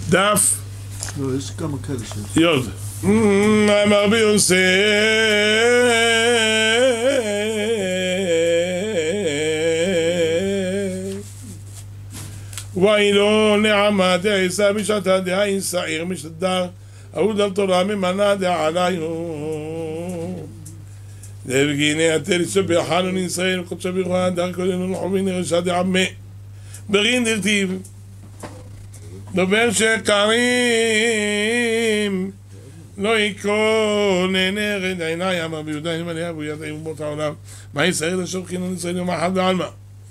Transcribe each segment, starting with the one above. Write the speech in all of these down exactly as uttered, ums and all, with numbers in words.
דף לא, יש כמה כאלה שיש. יוד. אמר רבי יוסף ואילו נעמה דעיסה בשעתה דהאין שעיר משתדר אהוד על תורה ממנה דעליו דבגיני התל שבחנו לישראל וקודש בירוחן דר כולנו לחובין רשע דעמה ברין דרטיב דובר שקרים לא יקרון נרד עיני אמר ביהודה מלאה וידע אומות העולם מה ישראל אשר חינון ישראל יום אחד בעלמא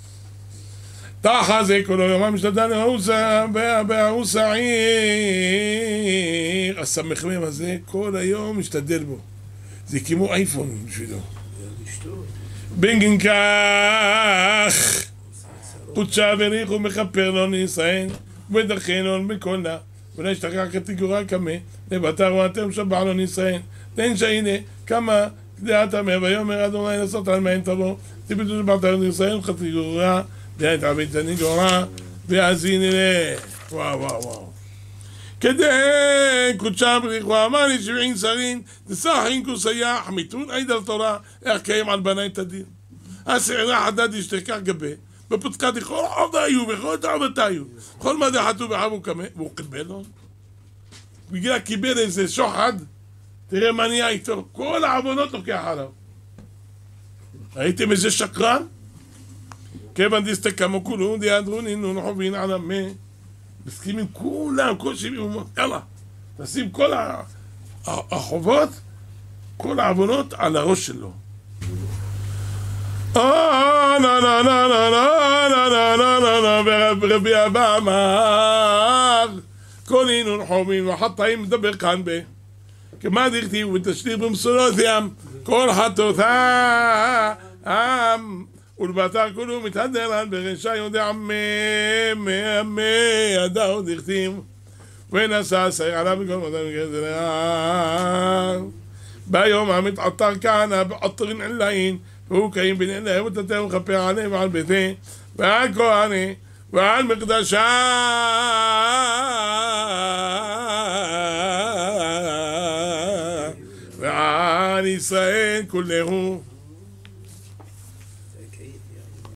תחה זה כולו יומם משתדל בערוס העיר הסמכמם הזה כל היום משתדל בו זה כמו אייפון בשבילו בנגן כך פוצ'ה וריחו מכפר לו לישראל ודרכנו בקולה ולא ישתכח כתיגורה כמה לבטר ואתם שבע לו לישראל תן שהנה כמה דעת אמר ויאמר אדוני לעשות על מים תבוא תביטו שבטר לישראל כתיגורה דעת עבית הניגורה והאזין אליה וואו וואו וואו כדי קודשה בריחו אמר לי שבעין שרים דסחין כוסייח מיתון עיד על תורה איך קיים על בני את הדין הסערה חדד ישתכח גבה בפוצקה דכל עובדה היו וכל תעבדת היו כל מה דחתו בחבו כמה והוא קיבל לו בגלל קיבל איזה שוחד תראה מה נהיה איתו כל העוונות לוקח עליו ראיתם איזה שקרן? כיוון דסתכמו כולו דיאדרו נינו נחובין עליו מה מסכימים כולם כל שבעים אומות יאללה תשים כל החובות כל העוונות על הראש שלו אה נה נה נה נה נה נה נה נה נה ורבי אבא אמר כל אינון חומים וחטאים מדבר כאן ב כמה דכתיב ותשתיר במסורות ים כל חטאותם ולבטר כולו מתהדרן ברשע יודע מא מא מא ידעו דכתיב ונשא שעיר עליו בכל מותם גזר ביום המתעטר כהנא בעטרין עילין והוא קיים בין אלה ותתה ומכפר עליהם ועל ביתי ועל כהני ועל מקדשה ועל ישראל כולהו